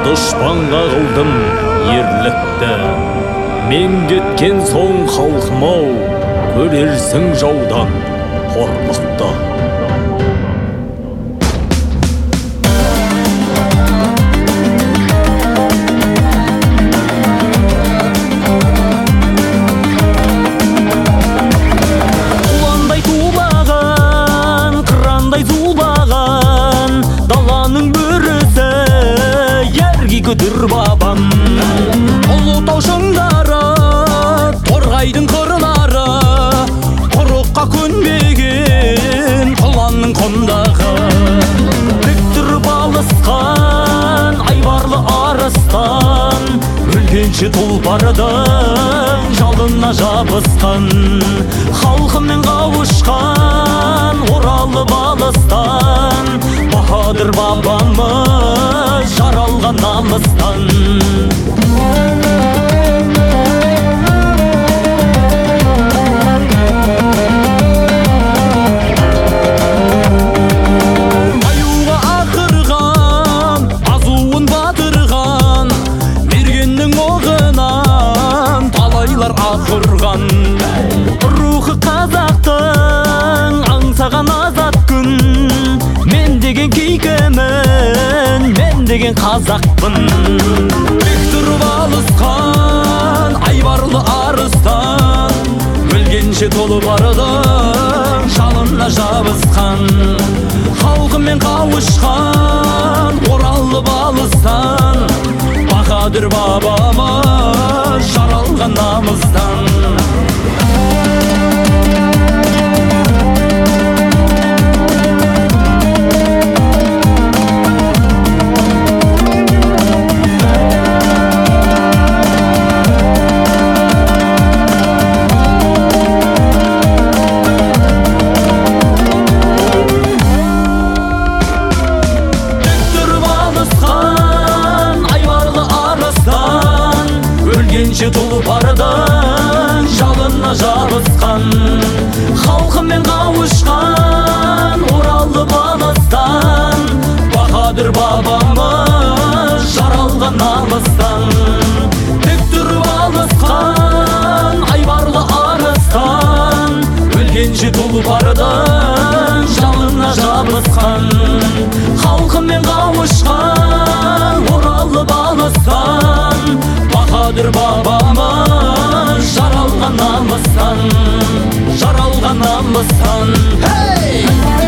дұшпанға қылдым ерлікті. Мен кеткен соң халқым-ау, көрерсің жаудан қорлықты. Ұландай тулаған, қырандай зулаған, даланың бөрісі ерге күдір бабам. Ұлытау шыңдары, торғайдың қырлары, құрыққа көнбеген құланның құндағы. Тік тұрып алысқан айбарлы арыстан, өлгенше тұлпардың жалына жабысқан. Халқымен қауышқан оралып алыстан, Баһадүр бабамыз жаралған намыстан. Аюға ақырған, азуын батырған, мергеннің оғынан талайлар ақырған. Рухы қазақтың аңсаған азат күн, мен деген кейкімін, мен деген қазақпын. Бек тұрып алысқан айбарлы арыстан, өлгенше тұлпардың жалына жабысқан. Халқымен қауышқан оралып алыстан, Баһадүр бабамыз жаралған намыстан. Өлгенше тұлпардың жалына жабысқан. Халқымен қауышқан оралып алыстан, Баһадүр бабамыз жаралған намыстан. Тік тұрып алысқан айбарлы арыстан, өлгенше тұлпардың жалына жабысқан. Халқымен қауышқан оралып алыстан, Баһадүр бабамыз жаралған намыстан, жаралған намыстан.